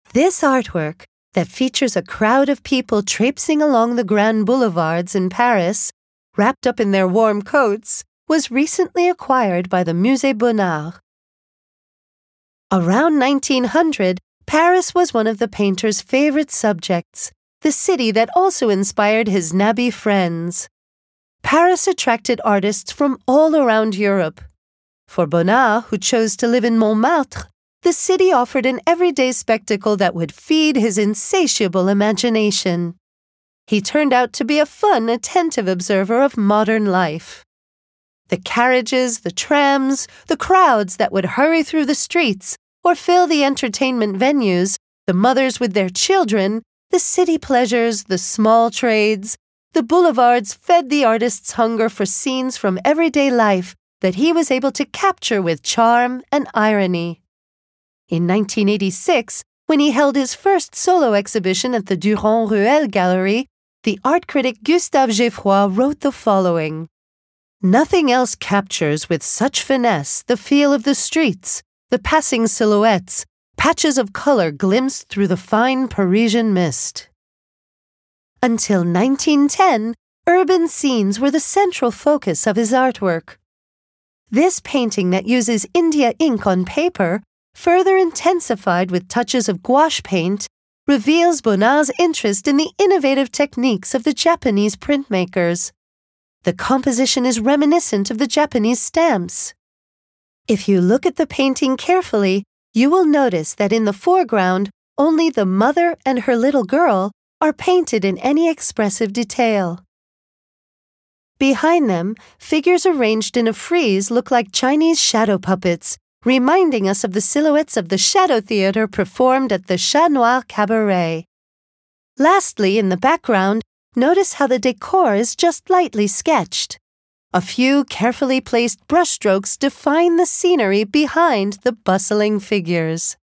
This artwork, that features a crowd of people traipsing along the grand boulevards in Paris, wrapped up in their warm coats, was recently acquired by the Musée Bonnard. Around 1900, Paris was one of the painter's favorite subjects, the city that also inspired his nabby friends. Paris attracted artists from all around Europe. For Bonnard, who chose to live in Montmartre, the city offered an everyday spectacle that would feed his insatiable imagination. He turned out to be a fun, attentive observer of modern life. The carriages, the trams, the crowds that would hurry through the streets or fill the entertainment venues, the mothers with their children, the city pleasures, the small trades, the boulevards fed the artist's hunger for scenes from everyday life that he was able to capture with charm and irony. In 1986, when he held his first solo exhibition at the Durand-Ruel Gallery, the art critic Gustave Geffroy wrote the following: "Nothing else captures with such finesse the feel of the streets, the passing silhouettes, patches of color glimpsed through the fine Parisian mist." Until 1910, urban scenes were the central focus of his artwork. This painting that uses India ink on paper, further intensified with touches of gouache paint, reveals Bonnard's interest in the innovative techniques of the Japanese printmakers. The composition is reminiscent of the Japanese stamps. If you look at the painting carefully, you will notice that in the foreground, only the mother and her little girl are painted in any expressive detail. Behind them, figures arranged in a frieze look like Chinese shadow puppets, reminding us of the silhouettes of the Shadow Theatre performed at the Chat Noir Cabaret. Lastly, in the background, notice how the decor is just lightly sketched. A few carefully placed brushstrokes define the scenery behind the bustling figures.